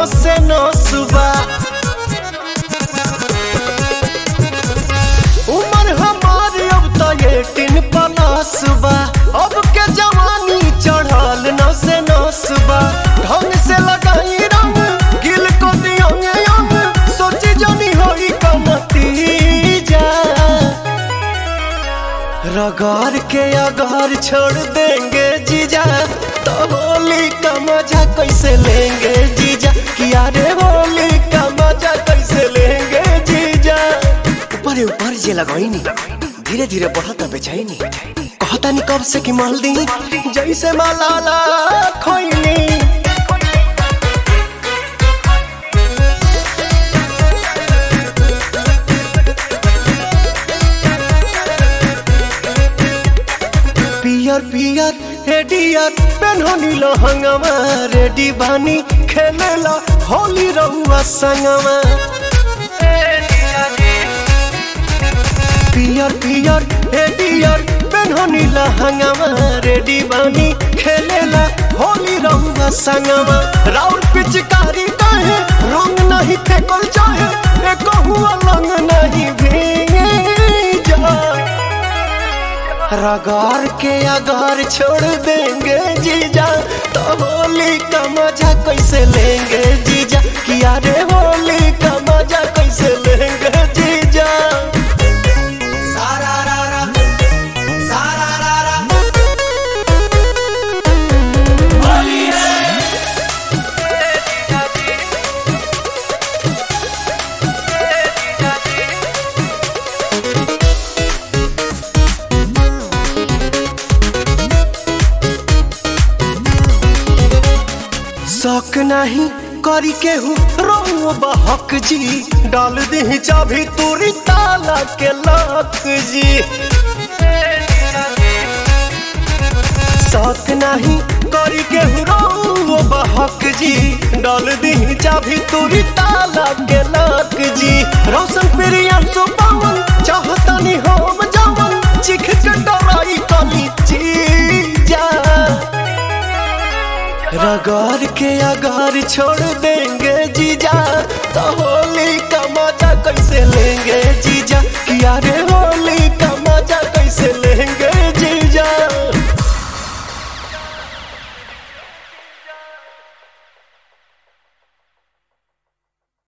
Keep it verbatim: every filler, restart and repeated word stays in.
से नौसबा उम्र हमारी अब तो एटीन प्लस बा। अब के जवानी चढ़ल नौ से नौसबा ढंग से लगाई रंग गिल को दियोंगे अंग सोची जानी होई कमतीजा रगड़ के अगर छोड़ देंगे जीजा तो होली का मजा कैसे लेंगे जीजा किया रे होली का मजा कैसे लेंगे जीजा। ऊपर ऊपर जे लगाई नी धीरे धीरे बढ़ता बेचैनी कहता नी कब से कि माल दी जैसे मालाला खोइनी। पियर पियर हेडियर पेन्हनी लहंगवा रेडी बानी खेलेला होली रहुआ संगवा। पियर पियर हेडियर पेन्हनी लहंगवा रेडी बानी खेलेला होली रहुआ संगवा। राउर पिचकारी काहे रंग नहीं फेंकल चाहे एको हुआ लंग नहीं भीजा रगड़ के अगर छोड़ देंगे जीजा तो होली का मजा कैसे लेंगे जीजा किया रे होली का मजा कैसे लेंगे जीजा। सारा रा रा सारा रा रा होली है। शौक नहीं करी के हूँ रो बहक जी डाल दी चाबी तोरी ताला के लक जी। शौक नहीं करी के हूँ रो बहक जी डाल दी चाबी तोरी ताला के लक जी। रोशन प्रिया सुपवन चाहता नहीं हम जावन चिख के डराई कली चीजा रगड़ के अगर छोड़ देंगे जीजा तो होली